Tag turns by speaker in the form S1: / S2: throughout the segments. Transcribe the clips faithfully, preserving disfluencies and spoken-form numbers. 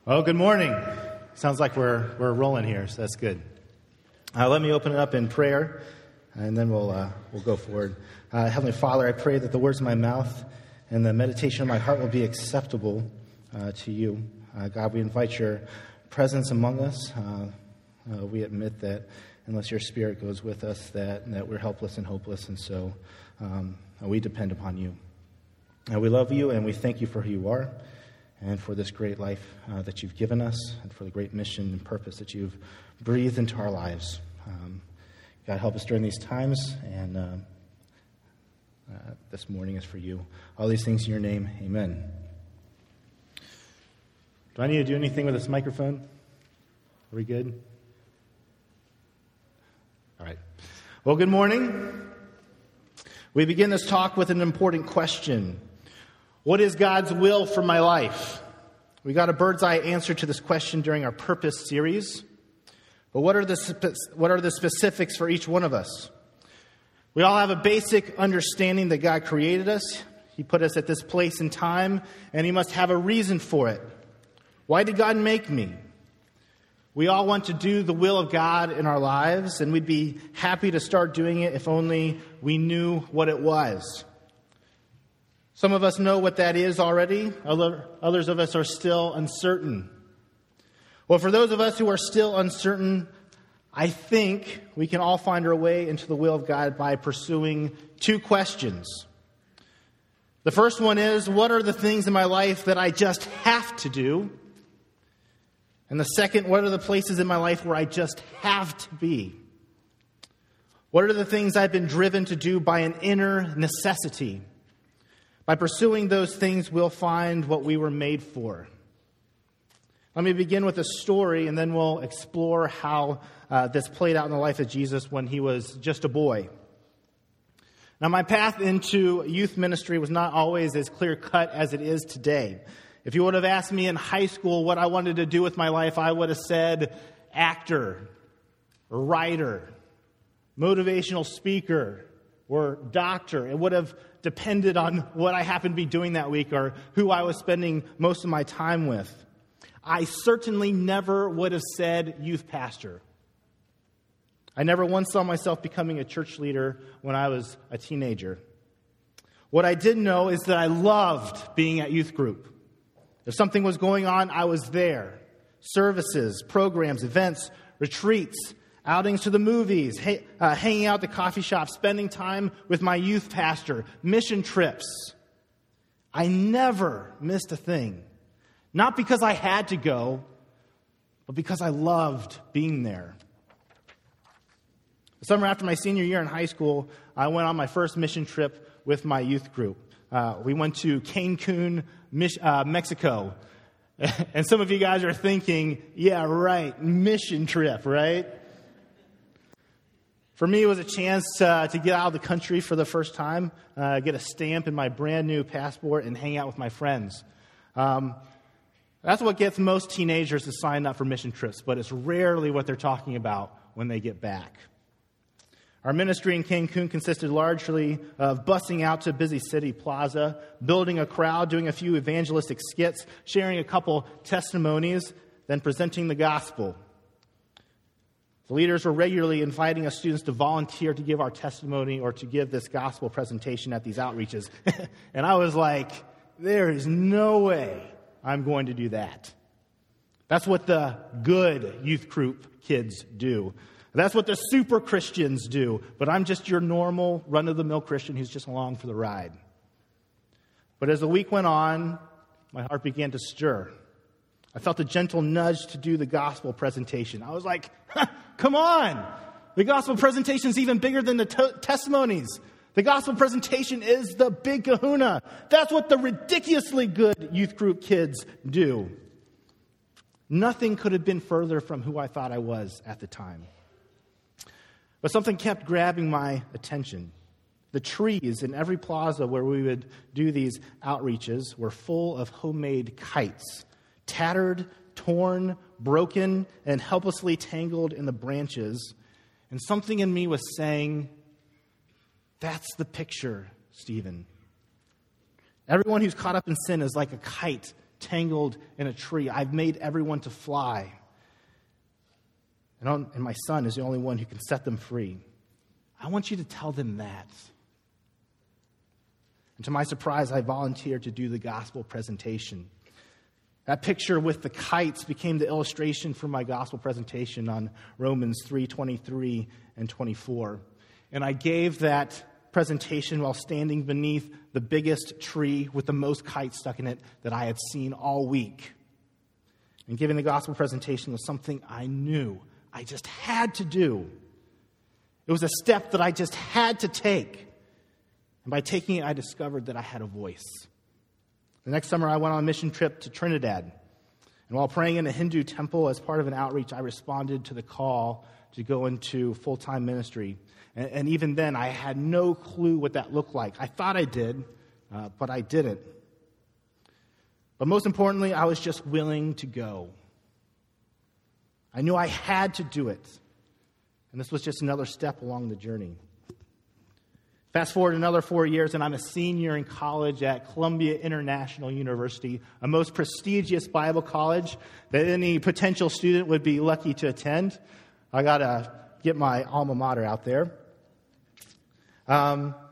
S1: Well, good morning. Sounds like we're we're rolling here, so that's good. Uh, let me open it up in prayer, and then we'll uh, we'll go forward. Uh, Heavenly Father, I pray that the words of my mouth and the meditation of my heart will be acceptable uh, to you. Uh, God, we invite your presence among us. Uh, uh, we admit that unless your Spirit goes with us, that that we're helpless and hopeless, and so um, we depend upon you. Uh, we love you, and we thank you for who you are, and for this great life uh, that you've given us, and for the great mission and purpose that you've breathed into our lives. Um, God, help us during these times, and uh, uh, this morning is for you. All these things in your name, amen. Do I need to do anything with this microphone? Are we good? All right. Well, good morning. We begin this talk with an important question. What is God's will for my life? We got a bird's eye answer to this question during our Purpose series. But what are the what are the specifics for each one of us? We all have a basic understanding that God created us. He put us at this place in time, and He must have a reason for it. Why did God make me? We all want to do the will of God in our lives, and we'd be happy to start doing it if only we knew what it was. Some of us know what that is already. Other, others of us are still uncertain. Well, for those of us who are still uncertain, I think we can all find our way into the will of God by pursuing two questions. The first one is, what are the things in my life that I just have to do? And the second, what are the places in my life where I just have to be? What are the things I've been driven to do by an inner necessity? By pursuing those things, we'll find what we were made for. Let me begin with a story, and then we'll explore how uh, this played out in the life of Jesus when he was just a boy. Now, my path into youth ministry was not always as clear-cut as it is today. If you would have asked me in high school what I wanted to do with my life, I would have said actor, or writer, motivational speaker, or doctor. It would have depended on what I happened to be doing that week or who I was spending most of my time with. I certainly never would have said youth pastor. I never once saw myself becoming a church leader when I was a teenager. What I did know is that I loved being at youth group. If something was going on, I was there. Services, programs, events, retreats, outings to the movies, ha- uh, hanging out at the coffee shop, spending time with my youth pastor, mission trips. I never missed a thing. Not because I had to go, but because I loved being there. The summer after my senior year in high school, I went on my first mission trip with my youth group. Uh, we went to Cancun, uh, Mexico. And some of you guys are thinking, yeah, right, mission trip, right? For me, it was a chance uh, to get out of the country for the first time, uh, get a stamp in my brand new passport, and hang out with my friends. Um, that's what gets most teenagers to sign up for mission trips, but it's rarely what they're talking about when they get back. Our ministry in Cancun consisted largely of busing out to a busy city plaza, building a crowd, doing a few evangelistic skits, sharing a couple testimonies, then presenting the gospel. The leaders were regularly inviting us students to volunteer to give our testimony or to give this gospel presentation at these outreaches. And I was like, there is no way I'm going to do that. That's what the good youth group kids do. That's what the super Christians do. But I'm just your normal, run-of-the-mill Christian who's just along for the ride. But as the week went on, my heart began to stir. I felt a gentle nudge to do the gospel presentation. I was like, come on! The gospel presentation is even bigger than the to- testimonies. The gospel presentation is the big kahuna. That's what the ridiculously good youth group kids do. Nothing could have been further from who I thought I was at the time. But something kept grabbing my attention. The trees in every plaza where we would do these outreaches were full of homemade kites, tattered, torn, broken, and helplessly tangled in the branches. And something in me was saying, that's the picture, Stephen. Everyone who's caught up in sin is like a kite tangled in a tree. I've made everyone to fly. And, on, and my son is the only one who can set them free. I want you to tell them that. And to my surprise, I volunteered to do the gospel presentation. That picture with the kites became the illustration for my gospel presentation on Romans three twenty-three and twenty-four. And I gave that presentation while standing beneath the biggest tree with the most kites stuck in it that I had seen all week. And giving the gospel presentation was something I knew I just had to do. It was a step that I just had to take. And by taking it, I discovered that I had a voice. The next summer, I went on a mission trip to Trinidad. And while praying in a Hindu temple as part of an outreach, I responded to the call to go into full-time ministry. And, and even then, I had no clue what that looked like. I thought I did, uh, but I didn't. But most importantly, I was just willing to go. I knew I had to do it. And this was just another step along the journey. Fast forward another four years, and I'm a senior in college at Columbia International University, a most prestigious Bible college that any potential student would be lucky to attend. I got to get my alma mater out there. Um,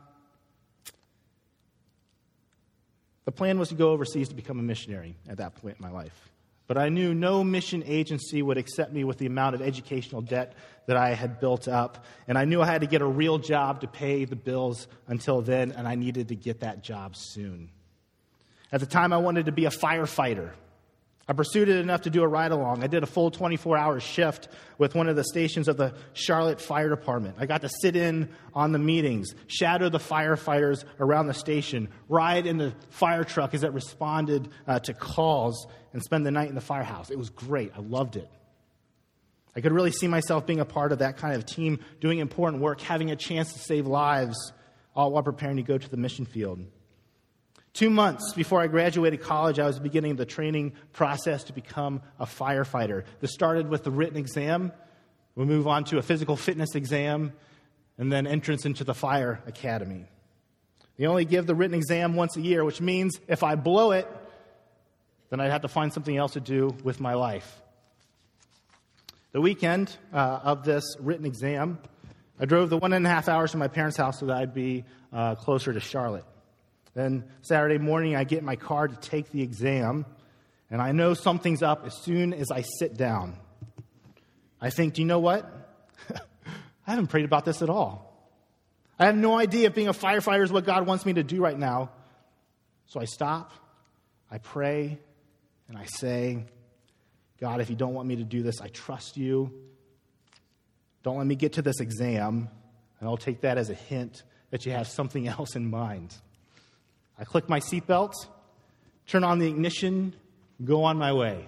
S1: the plan was to go overseas to become a missionary at that point in my life. But I knew no mission agency would accept me with the amount of educational debt that I had built up. And I knew I had to get a real job to pay the bills until then, and I needed to get that job soon. At the time, I wanted to be a firefighter. I pursued it enough to do a ride-along. I did a full twenty-four hour shift with one of the stations of the Charlotte Fire Department. I got to sit in on the meetings, shadow the firefighters around the station, ride in the fire truck as it responded uh, to calls, and spend the night in the firehouse. It was great. I loved it. I could really see myself being a part of that kind of team, doing important work, having a chance to save lives, all while preparing to go to the mission field. Two months before I graduated college, I was beginning the training process to become a firefighter. This started with the written exam. We'll move on to a physical fitness exam, and then entrance into the fire academy. They only give the written exam once a year, which means if I blow it, then I'd have to find something else to do with my life. The weekend uh, of this written exam, I drove the one and a half hours to my parents' house so that I'd be uh, closer to Charlotte. Then Saturday morning, I get in my car to take the exam, and I know something's up as soon as I sit down. I think, do you know what? I haven't prayed about this at all. I have no idea if being a firefighter is what God wants me to do right now. So I stop, I pray, and I say, God, if you don't want me to do this, I trust you. Don't let me get to this exam, and I'll take that as a hint that you have something else in mind. I click my seatbelt, turn on the ignition, go on my way.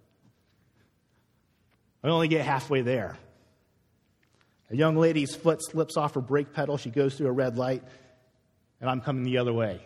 S1: I only get halfway there. A young lady's foot slips off her brake pedal. She goes through a red light, and I'm coming the other way.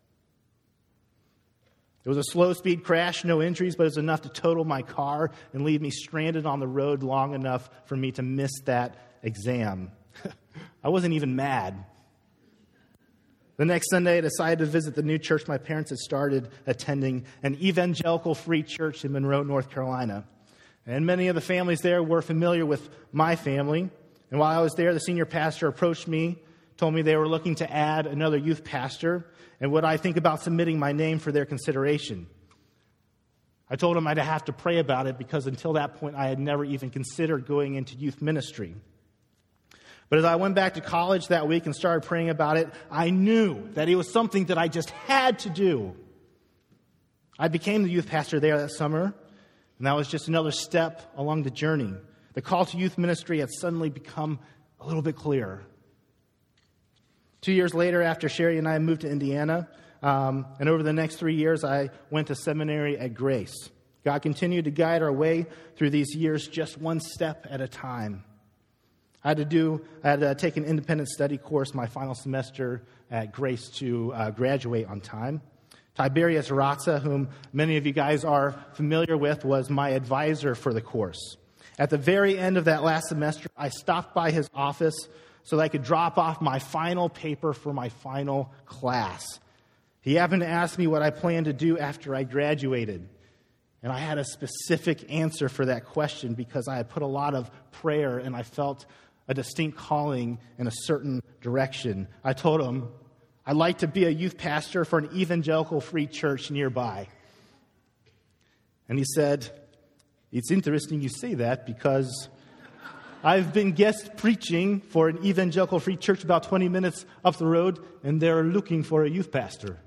S1: It was a slow-speed crash, no injuries, but it was enough to total my car and leave me stranded on the road long enough for me to miss that exam. I wasn't even mad. The next Sunday, I decided to visit the new church my parents had started attending, an evangelical free church in Monroe, North Carolina. And many of the families there were familiar with my family. And while I was there, the senior pastor approached me, told me they were looking to add another youth pastor, and would I think about submitting my name for their consideration. I told him I'd have to pray about it because until that point, I had never even considered going into youth ministry. But as I went back to college that week and started praying about it, I knew that it was something that I just had to do. I became the youth pastor there that summer, and that was just another step along the journey. The call to youth ministry had suddenly become a little bit clearer. Two years later, after Sherry and I moved to Indiana, um, and over the next three years, I went to seminary at Grace. God continued to guide our way through these years just one step at a time. I had to do, I had to take an independent study course my final semester at Grace to uh, graduate on time. Tiberius Ratza, whom many of you guys are familiar with, was my advisor for the course. At the very end of that last semester, I stopped by his office so that I could drop off my final paper for my final class. He happened to ask me what I planned to do after I graduated. And I had a specific answer for that question because I had put a lot of prayer and I felt a distinct calling in a certain direction. I told him, I'd like to be a youth pastor for an evangelical free church nearby. And he said, it's interesting you say that because I've been guest preaching for an evangelical free church about twenty minutes up the road, and they're looking for a youth pastor.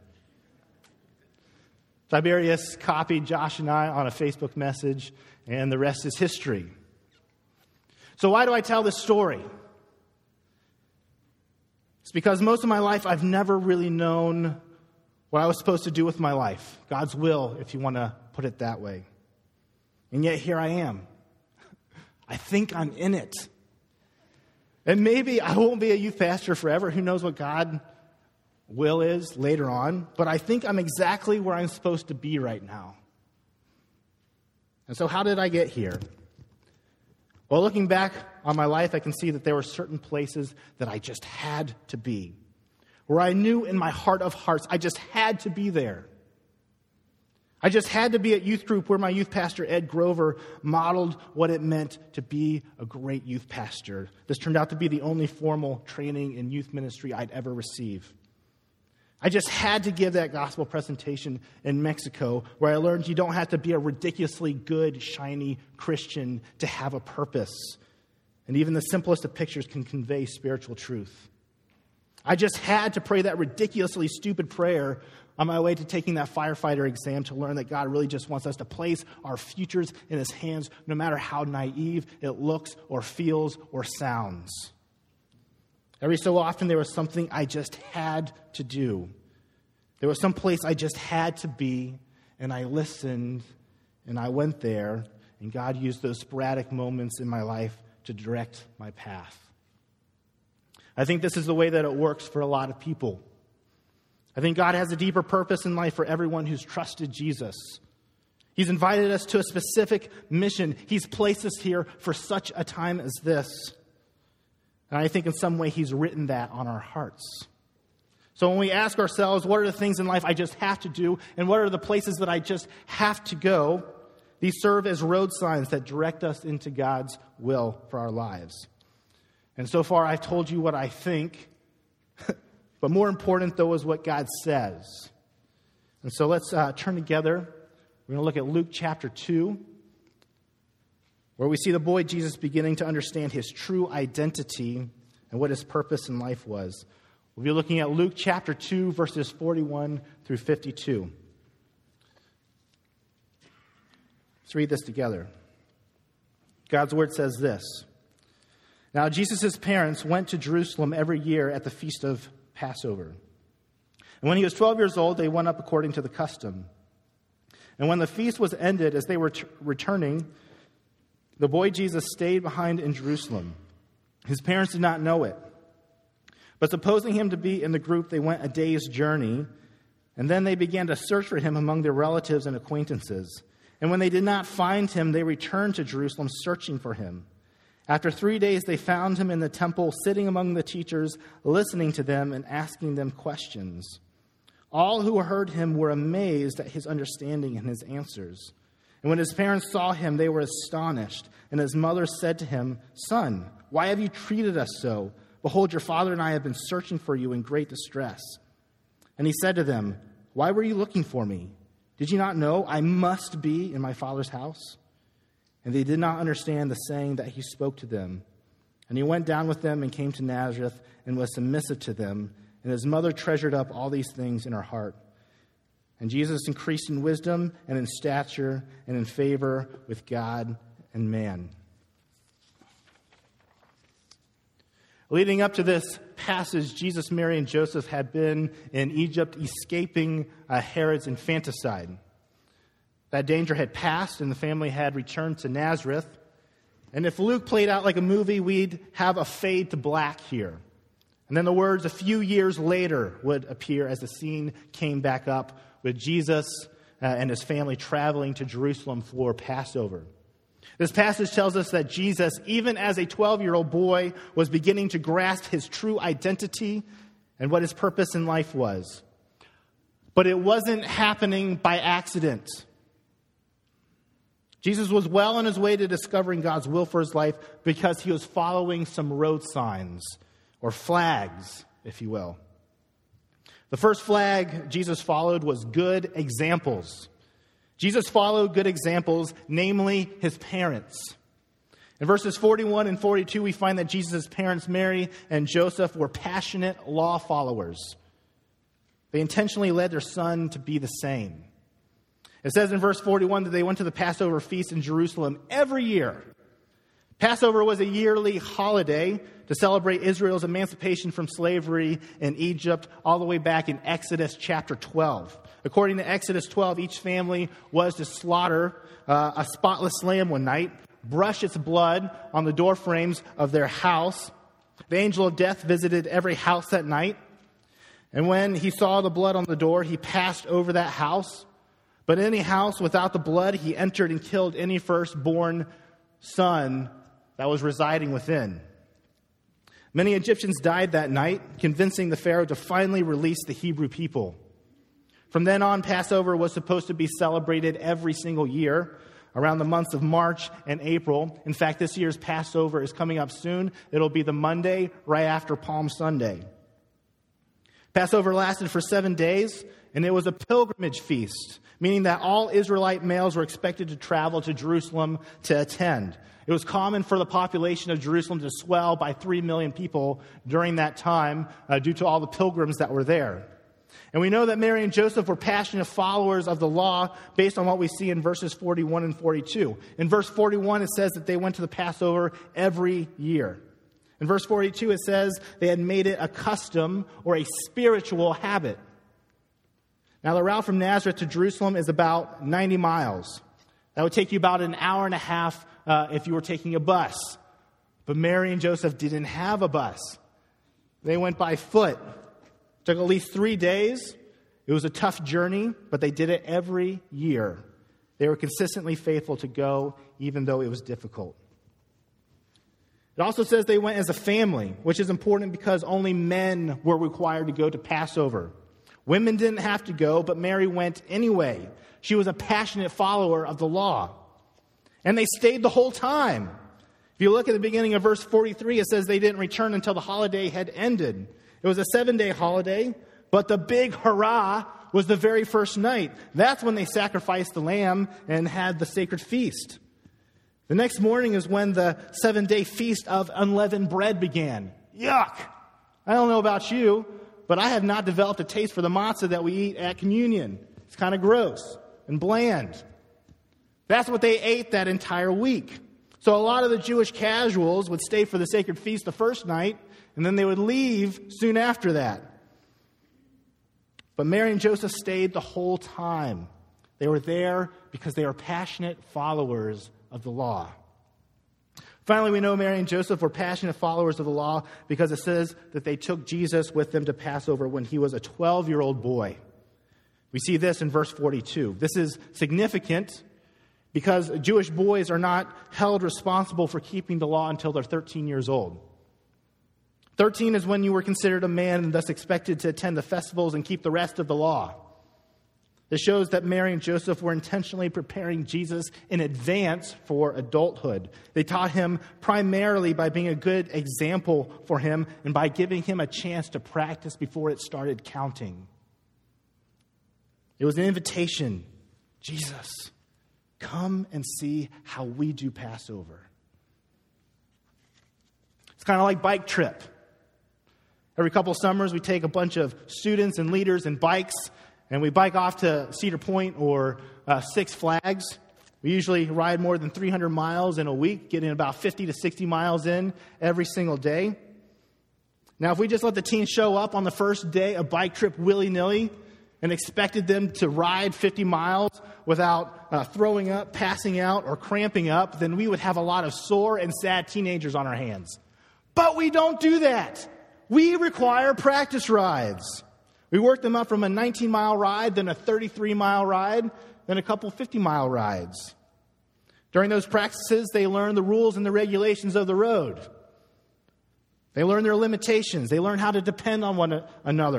S1: Tiberius copied Josh and I on a Facebook message, and the rest is history. So why do I tell this story? It's because most of my life I've never really known what I was supposed to do with my life. God's will, if you want to put it that way. And yet here I am. I think I'm in it. And maybe I won't be a youth pastor forever. Who knows what God's will is later on. But I think I'm exactly where I'm supposed to be right now. And so how did I get here? Well, looking back on my life, I can see that there were certain places that I just had to be. Where I knew in my heart of hearts, I just had to be there. I just had to be at youth group where my youth pastor, Ed Grover, modeled what it meant to be a great youth pastor. This turned out to be the only formal training in youth ministry I'd ever receive. I just had to give that gospel presentation in Mexico where I learned you don't have to be a ridiculously good, shiny Christian to have a purpose. And even the simplest of pictures can convey spiritual truth. I just had to pray that ridiculously stupid prayer on my way to taking that firefighter exam to learn that God really just wants us to place our futures in His hands, no matter how naive it looks or feels or sounds. Every so often, there was something I just had to do. There was some place I just had to be, and I listened, and I went there, and God used those sporadic moments in my life to direct my path. I think this is the way that it works for a lot of people. I think God has a deeper purpose in life for everyone who's trusted Jesus. He's invited us to a specific mission. He's placed us here for such a time as this. And I think in some way He's written that on our hearts. So when we ask ourselves, what are the things in life I just have to do, and what are the places that I just have to go, these serve as road signs that direct us into God's will for our lives. And so far I've told you what I think, but more important, though, is what God says. And so let's uh, turn together. We're going to look at Luke chapter two, where we see the boy Jesus beginning to understand his true identity and what his purpose in life was. We'll be looking at Luke chapter two, verses forty-one through fifty-two. Let's read this together. God's word says this. Now Jesus' parents went to Jerusalem every year at the feast of Passover. And when he was twelve years old, they went up according to the custom. And when the feast was ended, as they were t- returning, the boy Jesus stayed behind in Jerusalem. His parents did not know it. But supposing him to be in the group, they went a day's journey, and then they began to search for him among their relatives and acquaintances. And when they did not find him, they returned to Jerusalem searching for him. After three days, they found him in the temple, sitting among the teachers, listening to them and asking them questions. All who heard him were amazed at his understanding and his answers. And when his parents saw him, they were astonished. And his mother said to him, "Son, why have you treated us so? Behold, your father and I have been searching for you in great distress." And he said to them, "Why were you looking for me? Did you not know I must be in my father's house?" And they did not understand the saying that he spoke to them. And he went down with them and came to Nazareth and was submissive to them. And his mother treasured up all these things in her heart. And Jesus increased in wisdom and in stature and in favor with God and man. Leading up to this passage, Jesus, Mary, and Joseph had been in Egypt escaping uh, Herod's infanticide. That danger had passed, and the family had returned to Nazareth. And if Luke played out like a movie, we'd have a fade to black here. And then the words "a few years later" would appear as the scene came back up with Jesus uh, and his family traveling to Jerusalem for Passover. This passage tells us that Jesus, even as a twelve-year-old boy, was beginning to grasp his true identity and what his purpose in life was. But it wasn't happening by accident. Jesus was well on his way to discovering God's will for his life because he was following some road signs, or flags, if you will. The first flag Jesus followed was good examples. Jesus followed good examples, namely his parents. In verses forty-one and forty-two, we find that Jesus' parents, Mary and Joseph, were passionate law followers. They intentionally led their son to be the same. It says in verse forty-one that they went to the Passover feast in Jerusalem every year. Passover was a yearly holiday to celebrate Israel's emancipation from slavery in Egypt all the way back in Exodus chapter twelve. According to Exodus twelve, each family was to slaughter uh, a spotless lamb one night, brush its blood on the door frames of their house. The angel of death visited every house that night. And when he saw the blood on the door, he passed over that house. But in any house without the blood, he entered and killed any firstborn son that was residing within. Many Egyptians died that night, convincing the Pharaoh to finally release the Hebrew people. From then on, Passover was supposed to be celebrated every single year around the months of March and April. In fact, this year's Passover is coming up soon. It'll be the Monday right after Palm Sunday. Passover lasted for seven days, and it was a pilgrimage feast, meaning that all Israelite males were expected to travel to Jerusalem to attend. It was common for the population of Jerusalem to swell by three million people during that time uh, due to all the pilgrims that were there. And we know that Mary and Joseph were passionate followers of the law based on what we see in verses forty-one and forty-two. In verse forty-one, it says that they went to the Passover every year. In verse forty-two, it says they had made it a custom or a spiritual habit. Now, the route from Nazareth to Jerusalem is about ninety miles. That would take you about an hour and a half uh, if you were taking a bus. But Mary and Joseph didn't have a bus. They went by foot. It took at least three days. It was a tough journey, but they did it every year. They were consistently faithful to go, even though it was difficult. It also says they went as a family, which is important because only men were required to go to Passover. Women didn't have to go, but Mary went anyway. She was a passionate follower of the law. And they stayed the whole time. If you look at the beginning of verse forty-three, it says they didn't return until the holiday had ended. It was a seven-day holiday, but the big hurrah was the very first night. That's when they sacrificed the lamb and had the sacred feast. The next morning is when the seven-day feast of unleavened bread began. Yuck! I don't know about you, but I have not developed a taste for the matzah that we eat at communion. It's kind of gross and bland. That's what they ate that entire week. So a lot of the Jewish casuals would stay for the sacred feast the first night, and then they would leave soon after that. But Mary and Joseph stayed the whole time. They were there because they were passionate followers of the law. Finally, we know Mary and Joseph were passionate followers of the law because it says that they took Jesus with them to Passover when he was a twelve-year-old boy. We see this in verse forty-two. This is significant because Jewish boys are not held responsible for keeping the law until they're thirteen years old. thirteen is when you were considered a man and thus expected to attend the festivals and keep the rest of the law. This shows that Mary and Joseph were intentionally preparing Jesus in advance for adulthood. They taught him primarily by being a good example for him and by giving him a chance to practice before it started counting. It was an invitation. Jesus, come and see how we do Passover. It's kind of like bike trip. Every couple of summers, we take a bunch of students and leaders and bikes, and we bike off to Cedar Point or uh, Six Flags. We usually ride more than three hundred miles in a week, getting about fifty to sixty miles in every single day. Now, if we just let the teens show up on the first day of bike trip willy-nilly and expected them to ride fifty miles without uh, throwing up, passing out, or cramping up, then we would have a lot of sore and sad teenagers on our hands. But we don't do that. We require practice rides. We work them up from a nineteen-mile ride, then a thirty-three-mile ride, then a couple fifty-mile rides. During those practices, they learn the rules and the regulations of the road. They learn their limitations. They learn how to depend on one another.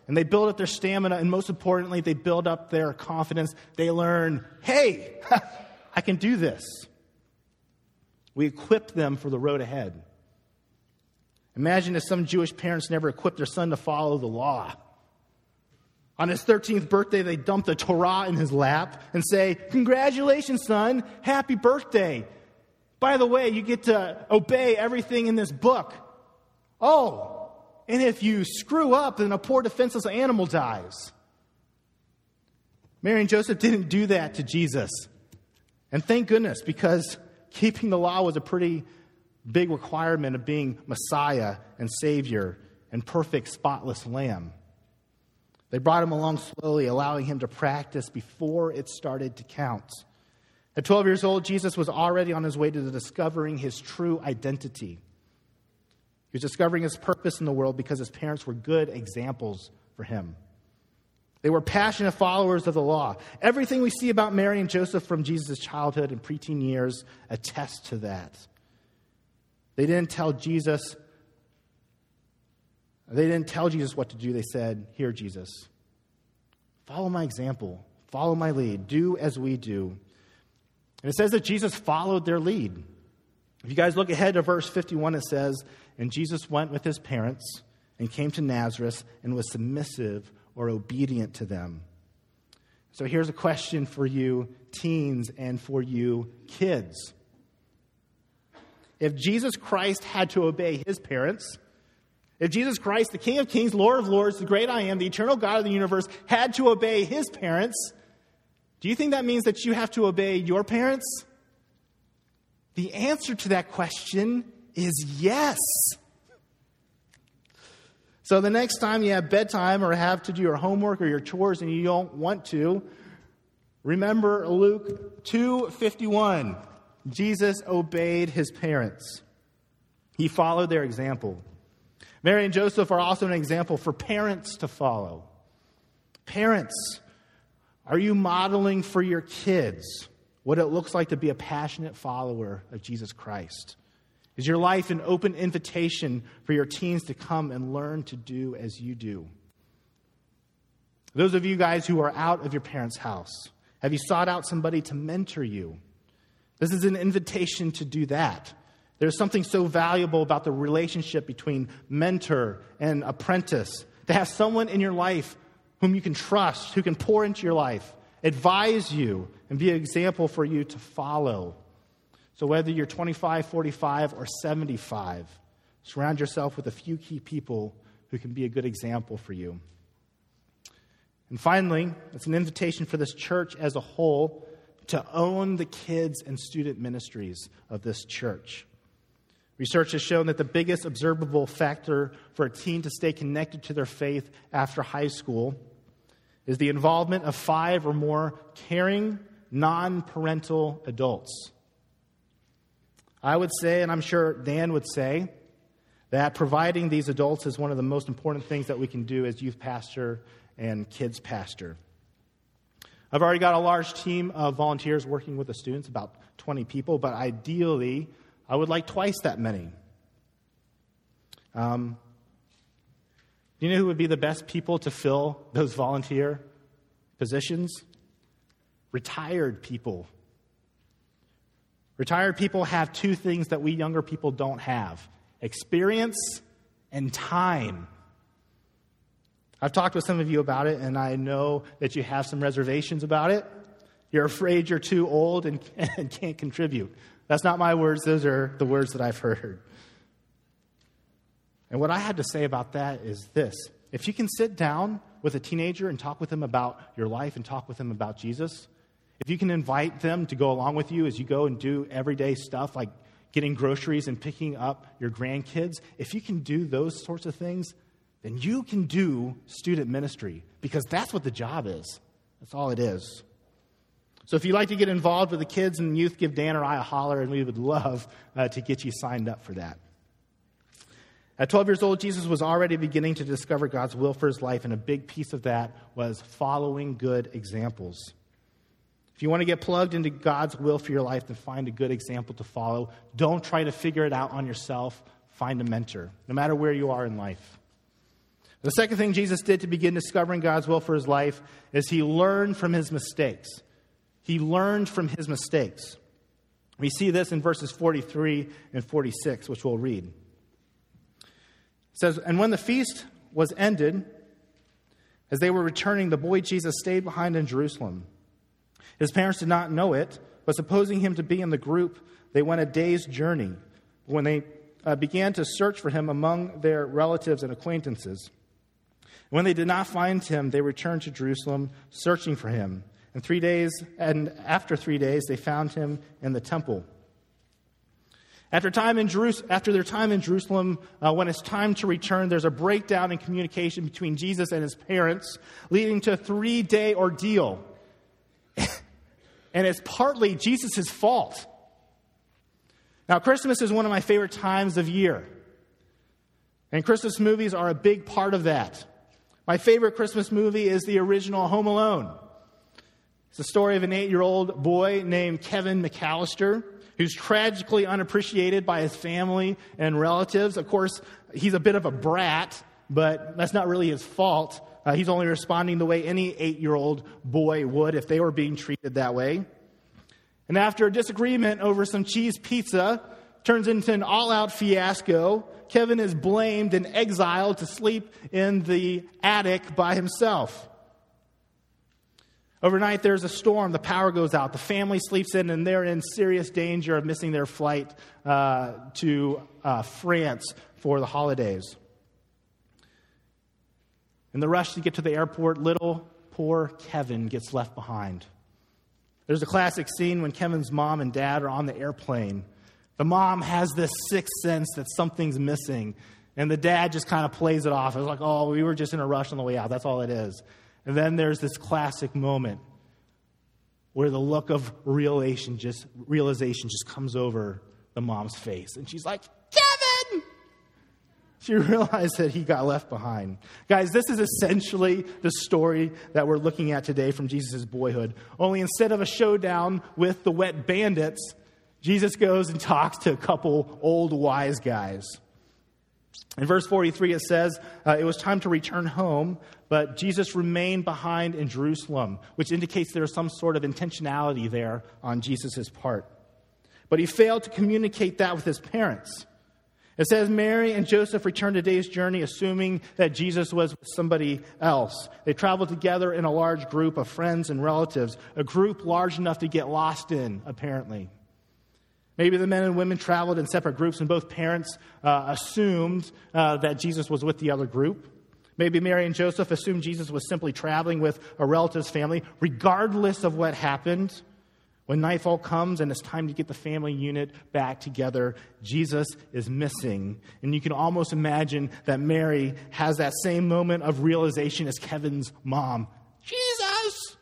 S1: and they build up their stamina, and most importantly, they build up their confidence. They learn, hey, I can do this. We equip them for the road ahead. Imagine if some Jewish parents never equipped their son to follow the law. On his thirteenth birthday, they dump the Torah in his lap and say, congratulations, son, happy birthday. By the way, you get to obey everything in this book. Oh, and if you screw up, then a poor defenseless animal dies. Mary and Joseph didn't do that to Jesus. And thank goodness, because keeping the law was a pretty big requirement of being Messiah and Savior and perfect, spotless Lamb. They brought him along slowly, allowing him to practice before it started to count. At twelve years old, Jesus was already on his way to discovering his true identity. He was discovering his purpose in the world because his parents were good examples for him. They were passionate followers of the law. Everything we see about Mary and Joseph from Jesus' childhood and preteen years attests to that. They didn't tell Jesus They didn't tell Jesus what to do. They said, here, Jesus, follow my example. Follow my lead. Do as we do. And it says that Jesus followed their lead. If you guys look ahead to verse fifty-one, it says, and Jesus went with his parents and came to Nazareth and was submissive or obedient to them. So here's a question for you teens and for you kids. If Jesus Christ had to obey his parents, if Jesus Christ, the King of Kings, Lord of Lords, the great I am, the eternal God of the universe, had to obey his parents, do you think that means that you have to obey your parents? The answer to that question is yes. So the next time you have bedtime or have to do your homework or your chores and you don't want to, remember Luke two fifty-one. Jesus obeyed his parents. He followed their example. Mary and Joseph are also an example for parents to follow. Parents, are you modeling for your kids what it looks like to be a passionate follower of Jesus Christ? Is your life an open invitation for your teens to come and learn to do as you do? Those of you guys who are out of your parents' house, have you sought out somebody to mentor you? This is an invitation to do that. There's something so valuable about the relationship between mentor and apprentice. To have someone in your life whom you can trust, who can pour into your life, advise you, and be an example for you to follow. So whether you're twenty-five, forty-five, or seventy-five, surround yourself with a few key people who can be a good example for you. And finally, it's an invitation for this church as a whole to own the kids and student ministries of this church. Research has shown that the biggest observable factor for a teen to stay connected to their faith after high school is the involvement of five or more caring, non-parental adults. I would say, and I'm sure Dan would say, that providing these adults is one of the most important things that we can do as youth pastor and kids pastor. I've already got a large team of volunteers working with the students, about twenty people, but ideally, I would like twice that many. Um, do you know who would be the best people to fill those volunteer positions? Retired people. Retired people have two things that we younger people don't have: experience and time. I've talked with some of you about it, and I know that you have some reservations about it. You're afraid you're too old and, and can't contribute. That's not my words. Those are the words that I've heard. And what I had to say about that is this. If you can sit down with a teenager and talk with them about your life and talk with them about Jesus, if you can invite them to go along with you as you go and do everyday stuff like getting groceries and picking up your grandkids, if you can do those sorts of things, then you can do student ministry, because that's what the job is. That's all it is. So if you'd like to get involved with the kids and youth, give Dan or I a holler, and we would love uh, to get you signed up for that. At twelve years old, Jesus was already beginning to discover God's will for his life, and a big piece of that was following good examples. If you want to get plugged into God's will for your life, then find a good example to follow. Don't try to figure it out on yourself. Find a mentor, no matter where you are in life. The second thing Jesus did to begin discovering God's will for his life is he learned from his mistakes. He learned from his mistakes. We see this in verses forty-three and forty-six, which we'll read. It says, "And when the feast was ended, as they were returning, the boy Jesus stayed behind in Jerusalem. His parents did not know it, but supposing him to be in the group, they went a day's journey. When they uh, began to search for him among their relatives and acquaintances. When they did not find him, they returned to Jerusalem, searching for him. And three days, and after three days, they found him in the temple." After time in Jerus- after their time in Jerusalem, uh, when it's time to return, there's a breakdown in communication between Jesus and his parents, leading to a three-day ordeal. And it's partly Jesus' fault. Now, Christmas is one of my favorite times of year. And Christmas movies are a big part of that. My favorite Christmas movie is the original Home Alone. It's the story of an eight-year-old boy named Kevin McAllister, who's tragically unappreciated by his family and relatives. Of course, he's a bit of a brat, but that's not really his fault. Uh, he's only responding the way any eight-year-old boy would if they were being treated that way. And after a disagreement over some cheese pizza turns into an all-out fiasco, Kevin is blamed and exiled to sleep in the attic by himself. Overnight, there's a storm. The power goes out. The family sleeps in, and they're in serious danger of missing their flight uh, to uh, France for the holidays. In the rush to get to the airport, little poor Kevin gets left behind. There's a classic scene when Kevin's mom and dad are on the airplane. The mom has this sixth sense that something's missing, and the dad just kind of plays it off. It's like, oh, we were just in a rush on the way out. That's all it is. And then there's this classic moment where the look of realization just, realization just comes over the mom's face. And she's like, Kevin! She realized that he got left behind. Guys, this is essentially the story that we're looking at today from Jesus' boyhood. Only instead of a showdown with the wet bandits, Jesus goes and talks to a couple old wise guys. In verse forty-three, it says, uh, it was time to return home, but Jesus remained behind in Jerusalem, which indicates there is some sort of intentionality there on Jesus' part. But he failed to communicate that with his parents. It says Mary and Joseph returned a day's journey, assuming that Jesus was with somebody else. They traveled together in a large group of friends and relatives, a group large enough to get lost in, apparently. Maybe the men and women traveled in separate groups, and both parents uh, assumed uh, that Jesus was with the other group. Maybe Mary and Joseph assumed Jesus was simply traveling with a relative's family. Regardless of what happened, when nightfall comes and it's time to get the family unit back together, Jesus is missing. And you can almost imagine that Mary has that same moment of realization as Kevin's mom. Jesus!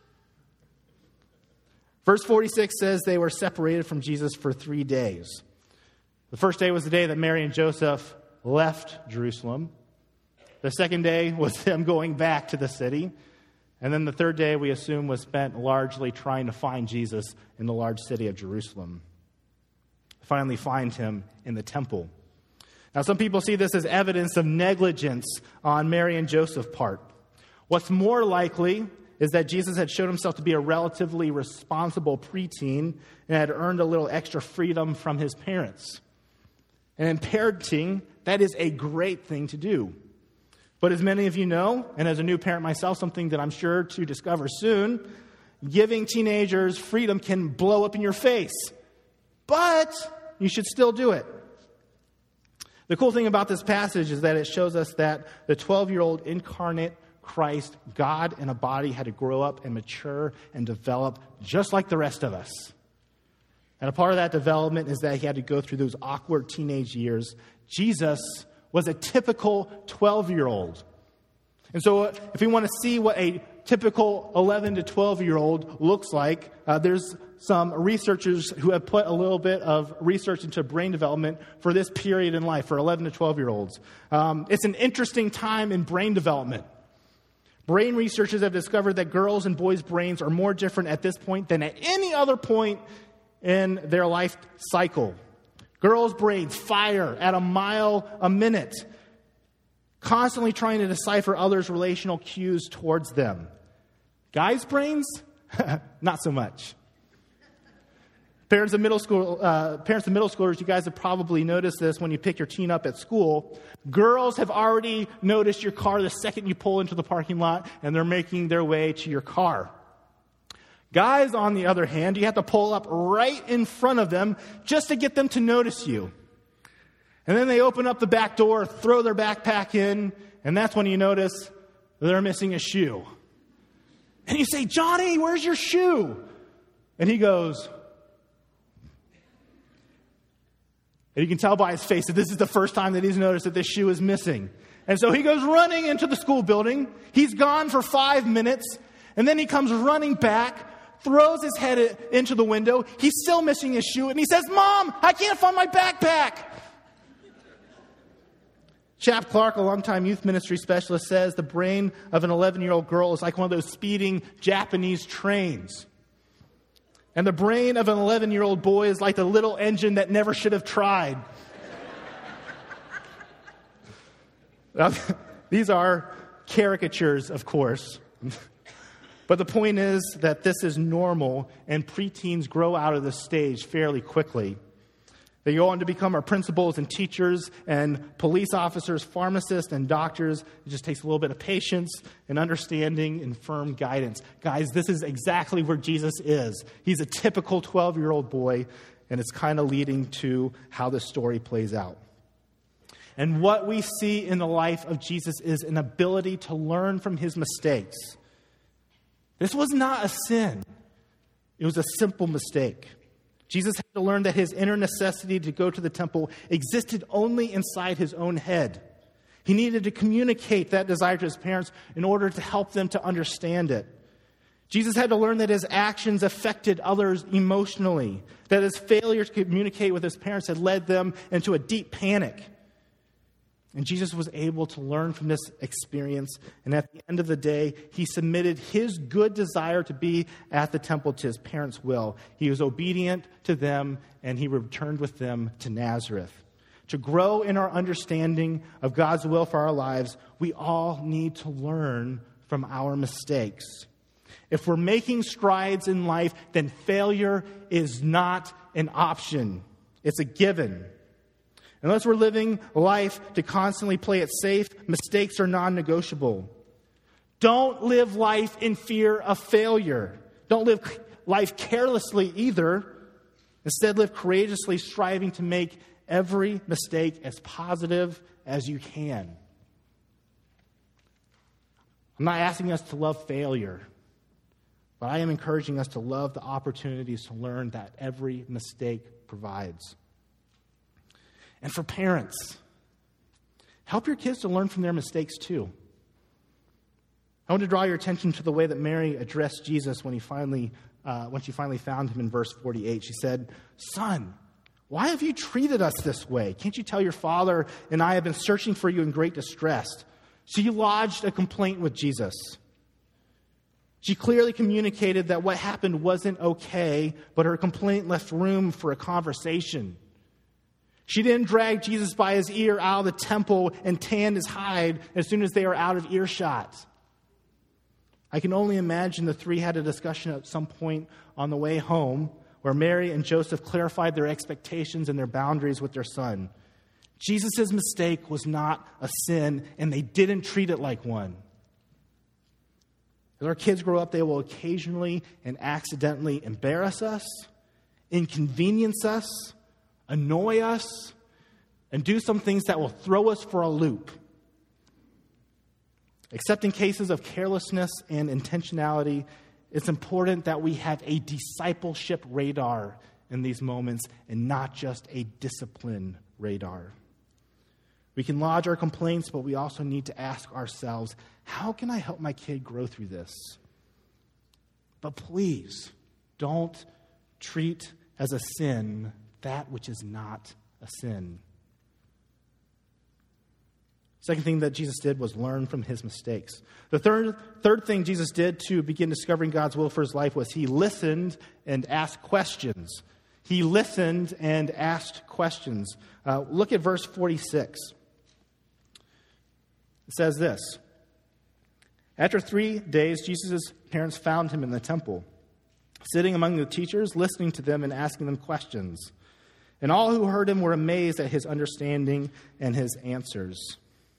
S1: Verse forty-six says they were separated from Jesus for three days. The first day was the day that Mary and Joseph left Jerusalem. The second day was them going back to the city. And then the third day, we assume, was spent largely trying to find Jesus in the large city of Jerusalem. Finally find him in the temple. Now, some people see this as evidence of negligence on Mary and Joseph's part. What's more likely is that Jesus had shown himself to be a relatively responsible preteen and had earned a little extra freedom from his parents. And in parenting, that is a great thing to do. But as many of you know, and as a new parent myself, something that I'm sure to discover soon, giving teenagers freedom can blow up in your face. But you should still do it. The cool thing about this passage is that it shows us that the twelve-year-old incarnate Christ, God in a body, had to grow up and mature and develop just like the rest of us. And a part of that development is that he had to go through those awkward teenage years. Jesus was a typical twelve-year-old. And so if we want to see what a typical eleven to twelve-year-old looks like, uh, there's some researchers who have put a little bit of research into brain development for this period in life, for eleven to twelve-year-olds. Um, it's an interesting time in brain development. Brain researchers have discovered that girls' and boys' brains are more different at this point than at any other point in their life cycle. Girls' brains fire at a mile a minute. constantly trying to decipher others' relational cues towards them. Guys' brains? Not so much. Parents of middle school, uh, parents of middle schoolers, you guys have probably noticed this when you pick your teen up at school. Girls have already noticed your car the second you pull into the parking lot, and they're making their way to your car. Guys, on the other hand, you have to pull up right in front of them just to get them to notice you. And then they open up the back door, throw their backpack in, and that's when you notice they're missing a shoe. And you say, Johnny, where's your shoe? And he goes, and you can tell by his face that this is the first time that he's noticed that this shoe is missing. And so he goes running into the school building. He's gone for five minutes, and then he comes running back, throws his head into the window. He's still missing his shoe, and he says, Mom, I can't find my backpack. Chap Clark, a longtime youth ministry specialist, says the brain of an eleven-year-old girl is like one of those speeding Japanese trains. And the brain of an eleven-year-old boy is like the little engine that never should have tried. Now, these are caricatures, of course. But the point is that this is normal, and preteens grow out of this stage fairly quickly. They go on to become our principals and teachers and police officers, pharmacists and doctors. It just takes a little bit of patience and understanding and firm guidance. Guys, this is exactly where Jesus is. He's a typical twelve-year-old boy, and it's kind of leading to how this story plays out. And what we see in the life of Jesus is an ability to learn from his mistakes. This was not a sin. It was a simple mistake. Jesus had to learn that his inner necessity to go to the temple existed only inside his own head. He needed to communicate that desire to his parents in order to help them to understand it. Jesus had to learn that his actions affected others emotionally, that his failure to communicate with his parents had led them into a deep panic. And Jesus was able to learn from this experience. And at the end of the day, he submitted his good desire to be at the temple to his parents' will. He was obedient to them, and he returned with them to Nazareth. To grow in our understanding of God's will for our lives, we all need to learn from our mistakes. If we're making strides in life, then failure is not an option. It's a given. Unless we're living life to constantly play it safe, mistakes are non-negotiable. Don't live life in fear of failure. Don't live life carelessly either. Instead, live courageously, striving to make every mistake as positive as you can. I'm not asking us to love failure, but I am encouraging us to love the opportunities to learn that every mistake provides. And for parents, help your kids to learn from their mistakes too. I want to draw your attention to the way that Mary addressed Jesus when he finally, uh, when she finally found him in verse forty-eight. She said, "Son, why have you treated us this way? Can't you tell your father and I have been searching for you in great distress?" She lodged a complaint with Jesus. She clearly communicated that what happened wasn't okay, but her complaint left room for a conversation. She didn't drag Jesus by his ear out of the temple and tan his hide as soon as they were out of earshot. I can only imagine the three had a discussion at some point on the way home where Mary and Joseph clarified their expectations and their boundaries with their son. Jesus' mistake was not a sin, and they didn't treat it like one. As our kids grow up, they will occasionally and accidentally embarrass us, inconvenience us, annoy us, and do some things that will throw us for a loop. Except in cases of carelessness and intentionality, it's important that we have a discipleship radar in these moments and not just a discipline radar. We can lodge our complaints, but we also need to ask ourselves, how can I help my kid grow through this? But please, don't treat as a sin that which is not a sin. Second thing that Jesus did was learn from his mistakes. The third, third thing Jesus did to begin discovering God's will for his life was he listened and asked questions. He listened and asked questions. Uh, look at verse forty-six. It says this: After three days, Jesus' parents found him in the temple, sitting among the teachers, listening to them and asking them questions. And all who heard him were amazed at his understanding and his answers.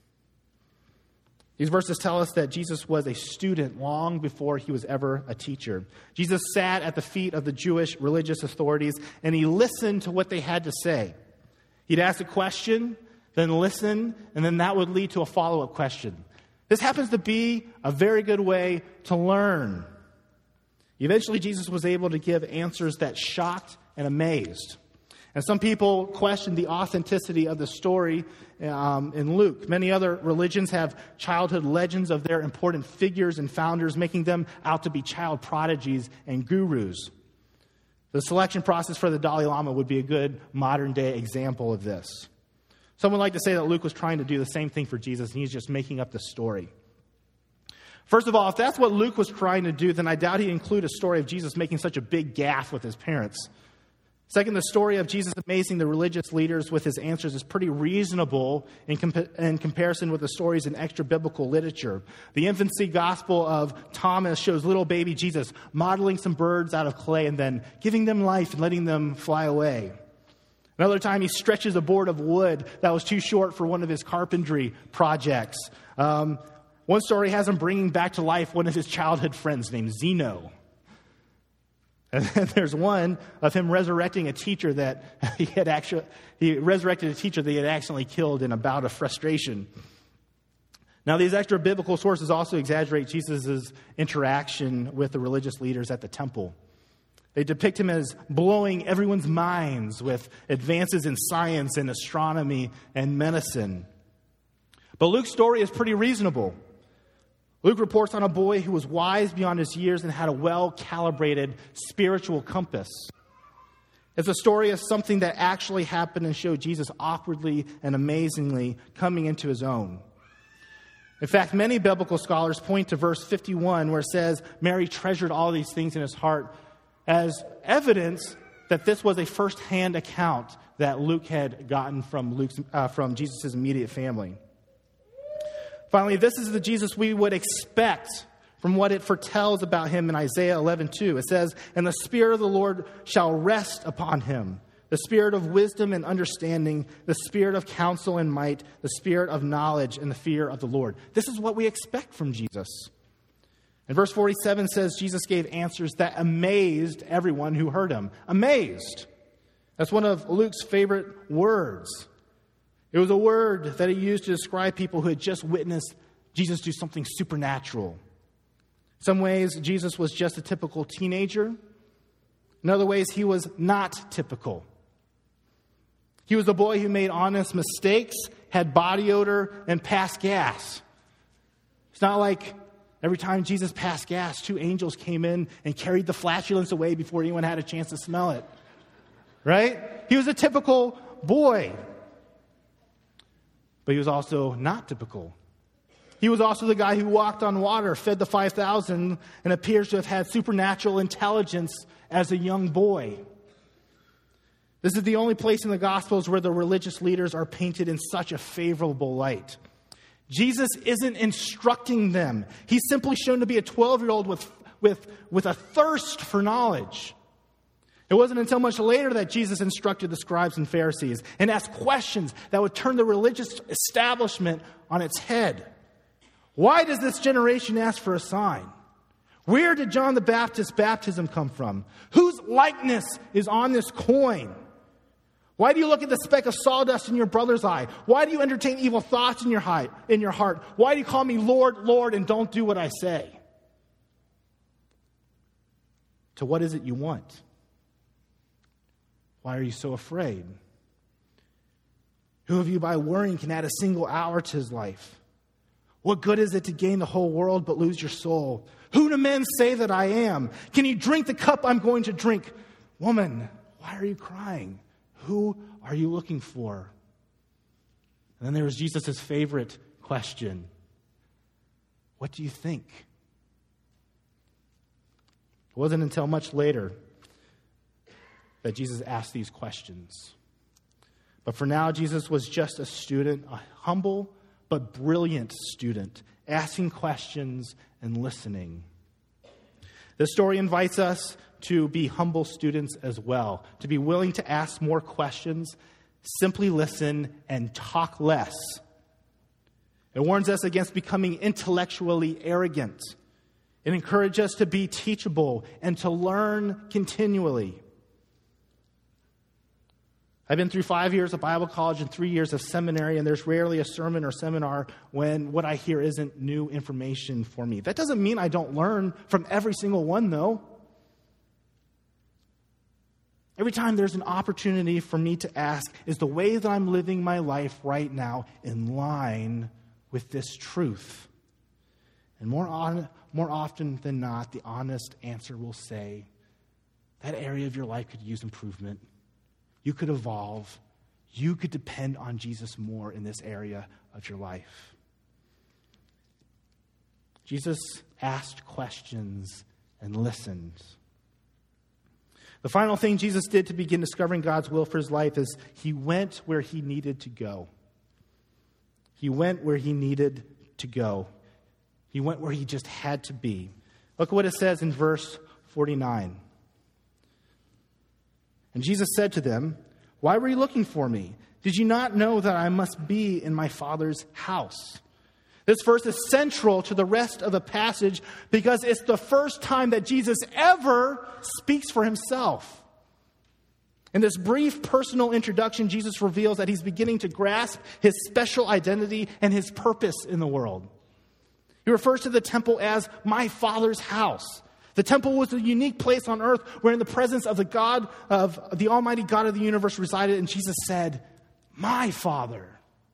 S1: These verses tell us that Jesus was a student long before he was ever a teacher. Jesus sat at the feet of the Jewish religious authorities, and he listened to what they had to say. He'd ask a question, then listen, and then that would lead to a follow-up question. This happens to be a very good way to learn. Eventually, Jesus was able to give answers that shocked and amazed. And some people question the authenticity of the story um, in Luke. Many other religions have childhood legends of their important figures and founders, making them out to be child prodigies and gurus. The selection process for the Dalai Lama would be a good modern-day example of this. Some would like to say that Luke was trying to do the same thing for Jesus, and he's just making up the story. First of all, if that's what Luke was trying to do, then I doubt he'd include a story of Jesus making such a big gaffe with his parents. Second, the story of Jesus amazing the religious leaders with his answers is pretty reasonable in, compa- in comparison with the stories in extra-biblical literature. The infancy gospel of Thomas shows little baby Jesus modeling some birds out of clay and then giving them life and letting them fly away. Another time, he stretches a board of wood that was too short for one of his carpentry projects. Um, one story has him bringing back to life one of his childhood friends named Zeno. And then there's one of him resurrecting a teacher that he had actually, he resurrected a teacher that he had accidentally killed in a bout of frustration. Now, these extra biblical sources also exaggerate Jesus' interaction with the religious leaders at the temple. They depict him as blowing everyone's minds with advances in science and astronomy and medicine. But Luke's story is pretty reasonable. Luke reports on a boy who was wise beyond his years and had a well-calibrated spiritual compass. It's a story of something that actually happened and showed Jesus awkwardly and amazingly coming into his own. In fact, many biblical scholars point to verse fifty-one where it says, Mary treasured all these things in his heart, as evidence that this was a first-hand account that Luke had gotten from, Luke's, uh, from Jesus' immediate family. Finally, this is the Jesus we would expect from what it foretells about him in Isaiah eleven two. It says, And the Spirit of the Lord shall rest upon him, the Spirit of wisdom and understanding, the Spirit of counsel and might, the Spirit of knowledge and the fear of the Lord. This is what we expect from Jesus. And verse forty-seven says Jesus gave answers that amazed everyone who heard him. Amazed. That's one of Luke's favorite words. It was a word that he used to describe people who had just witnessed Jesus do something supernatural. In some ways, Jesus was just a typical teenager. In other ways, he was not typical. He was a boy who made honest mistakes, had body odor, and passed gas. It's not like every time Jesus passed gas, two angels came in and carried the flatulence away before anyone had a chance to smell it. Right? He was a typical boy. But he was also not typical. He was also the guy who walked on water, fed the five thousand, and appears to have had supernatural intelligence as a young boy. This is the only place in the Gospels where the religious leaders are painted in such a favorable light. Jesus isn't instructing them. He's simply shown to be a twelve-year-old with, with, with a thirst for knowledge. It wasn't until much later that Jesus instructed the scribes and Pharisees and asked questions that would turn the religious establishment on its head. Why does this generation ask for a sign? Where did John the Baptist's baptism come from? Whose likeness is on this coin? Why do you look at the speck of sawdust in your brother's eye? Why do you entertain evil thoughts in your heart? In your heart? Why do you call me Lord, Lord, and don't do what I say? To what is it you want? Why are you so afraid? Who of you by worrying can add a single hour to his life? What good is it to gain the whole world but lose your soul? Who do men say that I am? Can you drink the cup I'm going to drink? Woman, why are you crying? Who are you looking for? And then there was Jesus' favorite question. What do you think? It wasn't until much later that Jesus asked these questions. But for now, Jesus was just a student, a humble but brilliant student, asking questions and listening. This story invites us to be humble students as well, to be willing to ask more questions, simply listen, and talk less. It warns us against becoming intellectually arrogant. It encourages us to be teachable and to learn continually. I've been through five years of Bible college and three years of seminary, and there's rarely a sermon or seminar when what I hear isn't new information for me. That doesn't mean I don't learn from every single one, though. Every time there's an opportunity for me to ask, is the way that I'm living my life right now in line with this truth? And more on, more often than not, the honest answer will say, that area of your life could use improvement. You could evolve. You could depend on Jesus more in this area of your life. Jesus asked questions and listened. The final thing Jesus did to begin discovering God's will for his life is he went where he needed to go. He went where he needed to go. He went where he just had to be. Look what it says in verse forty-nine. And Jesus said to them, "Why were you looking for me? Did you not know that I must be in my Father's house?" This verse is central to the rest of the passage because it's the first time that Jesus ever speaks for himself. In this brief personal introduction, Jesus reveals that he's beginning to grasp his special identity and his purpose in the world. He refers to the temple as my Father's house. The temple was a unique place on earth where in the presence of the God, of the Almighty God of the universe resided, and Jesus said, "My Father."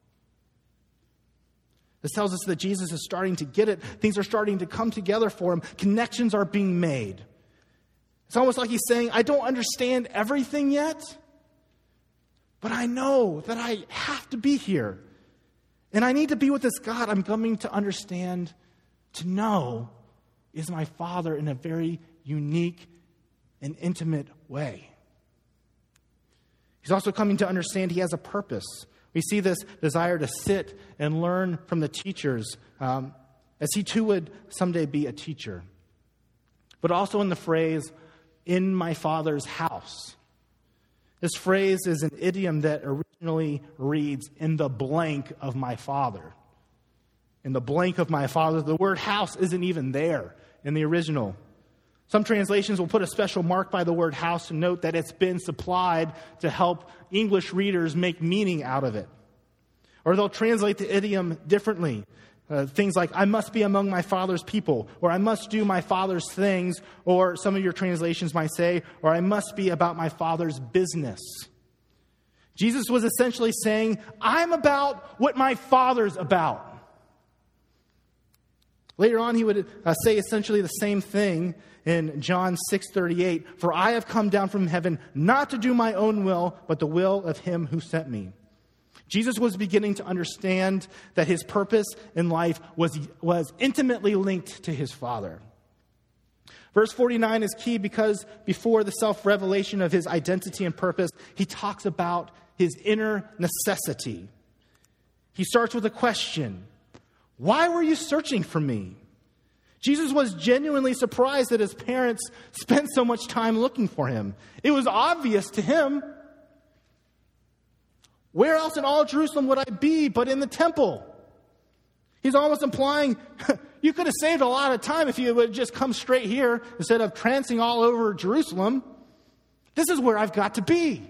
S1: This tells us that Jesus is starting to get it. Things are starting to come together for him. Connections are being made. It's almost like he's saying, I don't understand everything yet, but I know that I have to be here. And I need to be with this God I'm coming to understand, to know is my Father in a very unique and intimate way. He's also coming to understand he has a purpose. We see this desire to sit and learn from the teachers, um, as he too would someday be a teacher. But also in the phrase, "in my Father's house." This phrase is an idiom that originally reads, "in the blank of my Father." In the blank of my Father. The word house isn't even there in the original. Some translations will put a special mark by the word house to note that it's been supplied to help English readers make meaning out of it. Or they'll translate the idiom differently. Uh, things like, I must be among my Father's people, or I must do my Father's things, or some of your translations might say, or I must be about my Father's business. Jesus was essentially saying, I'm about what my Father's about. Later on, he would uh, say essentially the same thing in John six thirty-eight. For I have come down from heaven not to do my own will, but the will of him who sent me. Jesus was beginning to understand that his purpose in life was, was intimately linked to his Father. Verse forty-nine is key because before the self-revelation of his identity and purpose, he talks about his inner necessity. He starts with a question. Why were you searching for me? Jesus was genuinely surprised that his parents spent so much time looking for him. It was obvious to him. Where else in all Jerusalem would I be but in the temple? He's almost implying, you could have saved a lot of time if you would just come straight here instead of trancing all over Jerusalem. This is where I've got to be.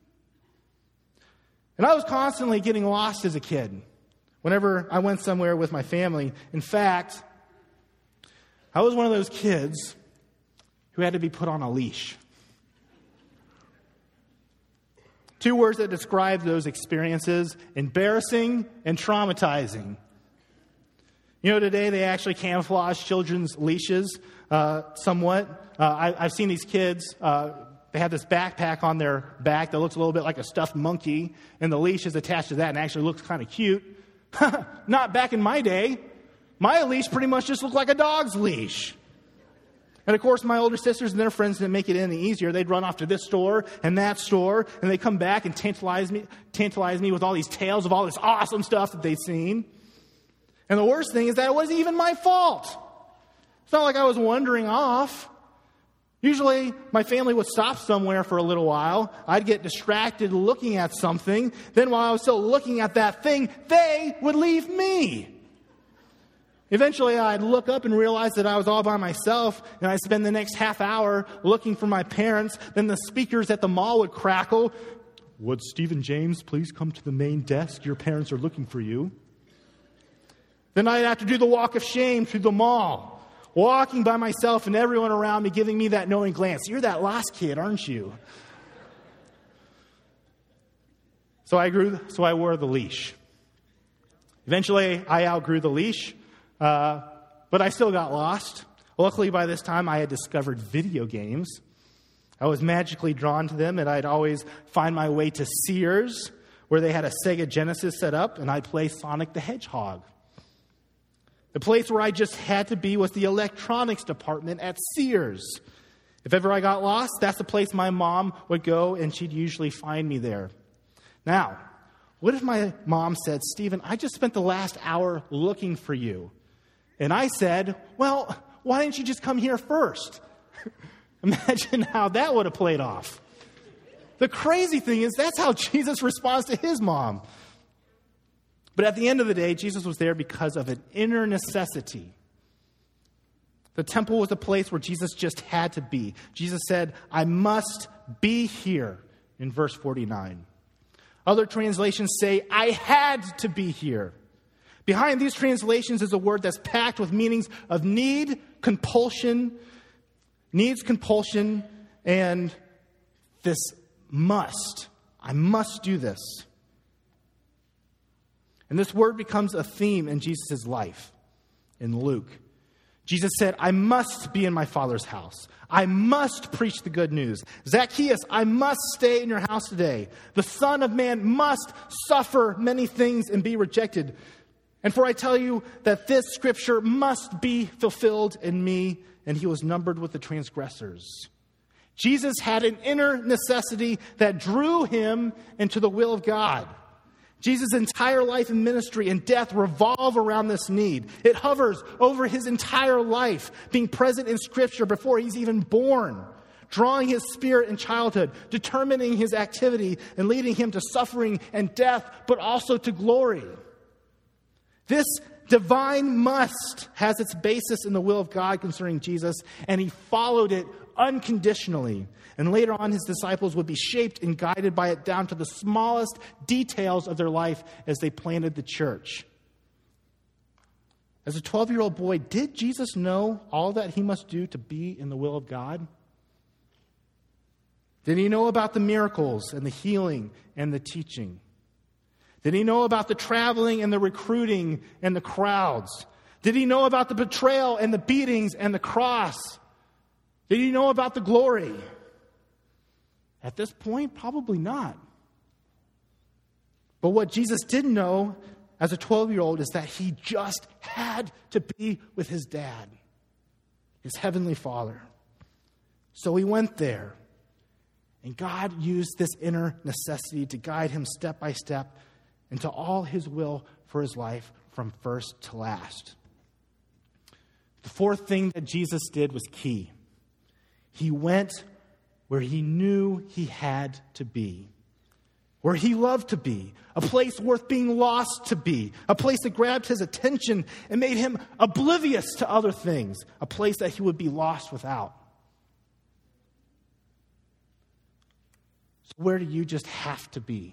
S1: And I was constantly getting lost as a kid whenever I went somewhere with my family. In fact, I was one of those kids who had to be put on a leash. Two words that describe those experiences, embarrassing and traumatizing. You know, today they actually camouflage children's leashes uh, somewhat. Uh, I, I've seen these kids, uh, they have this backpack on their back that looks a little bit like a stuffed monkey, and the leash is attached to that and actually looks kind of cute. Not back in my day. My leash pretty much just looked like a dog's leash. And of course, my older sisters and their friends didn't make it any easier. They'd run off to this store and that store, and they'd come back and tantalize me, tantalize me with all these tales of all this awesome stuff that they'd seen. And the worst thing is that it wasn't even my fault. It's not like I was wandering off. Usually, my family would stop somewhere for a little while. I'd get distracted looking at something. Then while I was still looking at that thing, they would leave me. Eventually, I'd look up and realize that I was all by myself, and I'd spend the next half hour looking for my parents. Then the speakers at the mall would crackle. Would Stephen James please come to the main desk? Your parents are looking for you. Then I'd have to do the walk of shame through the mall. Walking by myself and everyone around me giving me that knowing glance. You're that lost kid, aren't you? So I grew. So I wore the leash. Eventually, I outgrew the leash, uh, but I still got lost. Luckily, by this time, I had discovered video games. I was magically drawn to them, and I'd always find my way to Sears, where they had a Sega Genesis set up, and I'd play Sonic the Hedgehog. The place where I just had to be was the electronics department at Sears. If ever I got lost, that's the place my mom would go, and she'd usually find me there. Now, what if my mom said, Stephen, I just spent the last hour looking for you. And I said, well, why didn't you just come here first? Imagine how that would have played off. The crazy thing is that's how Jesus responds to his mom. But at the end of the day, Jesus was there because of an inner necessity. The temple was a place where Jesus just had to be. Jesus said, I must be here in verse forty-nine. Other translations say, I had to be here. Behind these translations is a word that's packed with meanings of need, compulsion, needs, compulsion, and this must. I must do this. And this word becomes a theme in Jesus' life in Luke. Jesus said, I must be in my Father's house. I must preach the good news. Zacchaeus, I must stay in your house today. The Son of Man must suffer many things and be rejected. And for I tell you that this scripture must be fulfilled in me, and he was numbered with the transgressors. Jesus had an inner necessity that drew him into the will of God. Jesus' entire life and ministry and death revolve around this need. It hovers over his entire life, being present in Scripture before he's even born, drawing his spirit in childhood, determining his activity, and leading him to suffering and death, but also to glory. This divine must has its basis in the will of God concerning Jesus, and he followed it unconditionally. And later on, his disciples would be shaped and guided by it down to the smallest details of their life as they planted the church. As a twelve-year-old boy, did Jesus know all that he must do to be in the will of God? Did he know about the miracles and the healing and the teaching? Did he know about the traveling and the recruiting and the crowds? Did he know about the betrayal and the beatings and the cross? Did he know about the glory? At this point, probably not. But what Jesus didn't know as a twelve-year-old is that he just had to be with his dad, his heavenly Father. So he went there. And God used this inner necessity to guide him step by step into all his will for his life from first to last. The fourth thing that Jesus did was key. He went where he knew he had to be, where he loved to be, a place worth being lost to be, a place that grabbed his attention and made him oblivious to other things, a place that he would be lost without. So where do you just have to be?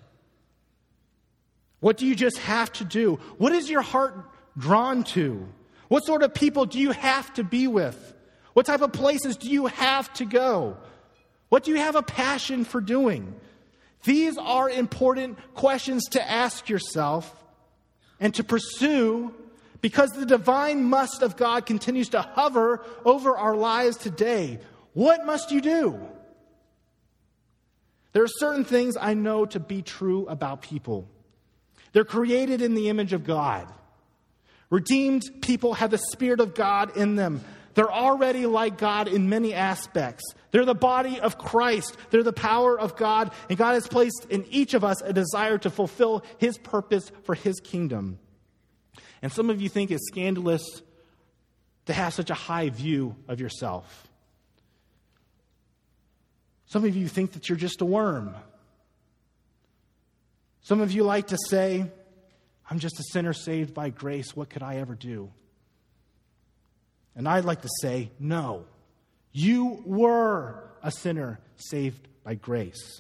S1: What do you just have to do? What is your heart drawn to? What sort of people do you have to be with? What type of places do you have to go? What do you have a passion for doing? These are important questions to ask yourself and to pursue, because the divine must of God continues to hover over our lives today. What must you do? There are certain things I know to be true about people. They're created in the image of God. Redeemed people have the Spirit of God in them. They're already like God in many aspects. They're the body of Christ. They're the power of God. And God has placed in each of us a desire to fulfill his purpose for his kingdom. And some of you think it's scandalous to have such a high view of yourself. Some of you think that you're just a worm. Some of you like to say, I'm just a sinner saved by grace. What could I ever do? And I'd like to say, no. You were a sinner saved by grace.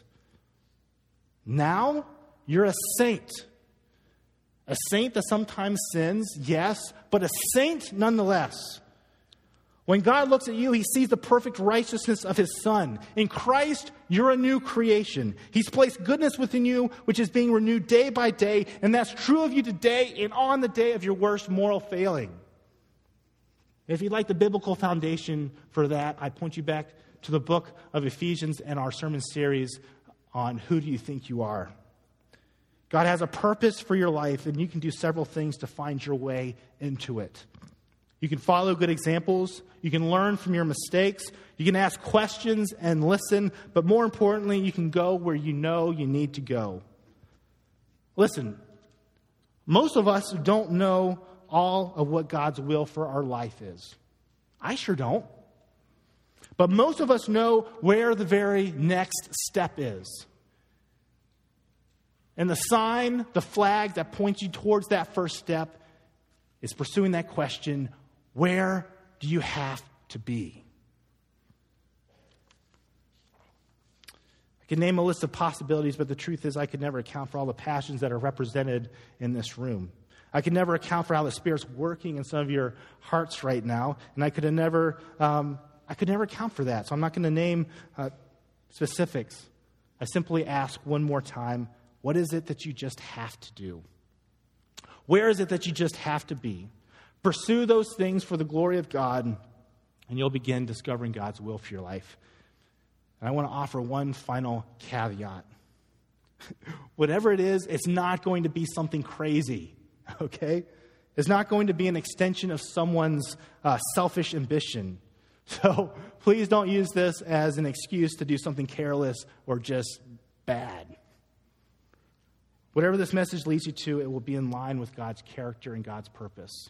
S1: Now, you're a saint. A saint that sometimes sins, yes, but a saint nonetheless. When God looks at you, he sees the perfect righteousness of his Son. In Christ, you're a new creation. He's placed goodness within you, which is being renewed day by day, and that's true of you today and on the day of your worst moral failing. If you'd like the biblical foundation for that, I point you back to the book of Ephesians and our sermon series on Who Do You Think You Are? God has a purpose for your life, and you can do several things to find your way into it. You can follow good examples. You can learn from your mistakes. You can ask questions and listen. But more importantly, you can go where you know you need to go. Listen, most of us don't know all of what God's will for our life is. I sure don't. But most of us know where the very next step is. And the sign, the flag that points you towards that first step is pursuing that question, where do you have to be? I could name a list of possibilities, but the truth is I could never account for all the passions that are represented in this room. I could never account for how the Spirit's working in some of your hearts right now, and I could have never, um, I could never account for that. So I'm not going to name uh, specifics. I simply ask one more time, what is it that you just have to do? Where is it that you just have to be? Pursue those things for the glory of God, and you'll begin discovering God's will for your life. And I want to offer one final caveat. Whatever it is, it's not going to be something crazy, okay? It's not going to be an extension of someone's uh, selfish ambition. So please don't use this as an excuse to do something careless or just bad. Whatever this message leads you to, it will be in line with God's character and God's purpose.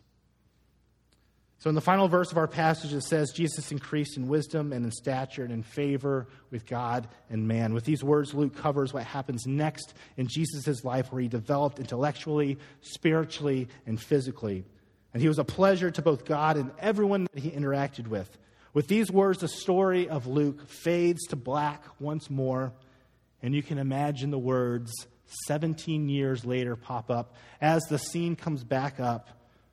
S1: So in the final verse of our passage, it says, Jesus increased in wisdom and in stature and in favor with God and man. With these words, Luke covers what happens next in Jesus' life, where he developed intellectually, spiritually, and physically. And he was a pleasure to both God and everyone that he interacted with. With these words, the story of Luke fades to black once more, and you can imagine the words seventeen years later pop up as the scene comes back up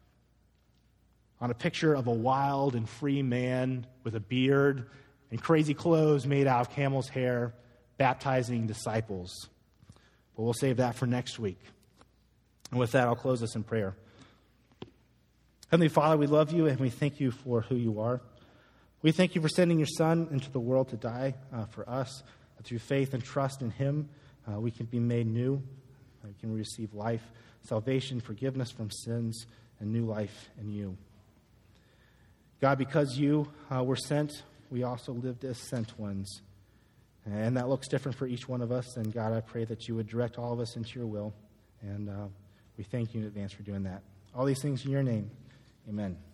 S1: on a picture of a wild and free man with a beard and crazy clothes made out of camel's hair, baptizing disciples. But we'll save that for next week. And with that, I'll close us in prayer. Heavenly Father, we love you and we thank you for who you are. We thank you for sending your Son into the world to die uh, for us. Through faith and trust in him, uh, we can be made new. We can receive life, salvation, forgiveness from sins, and new life in you. God, because you uh, were sent, we also lived as sent ones. And that looks different for each one of us. And God, I pray that you would direct all of us into your will. And uh, we thank you in advance for doing that. All these things in your name. Amen.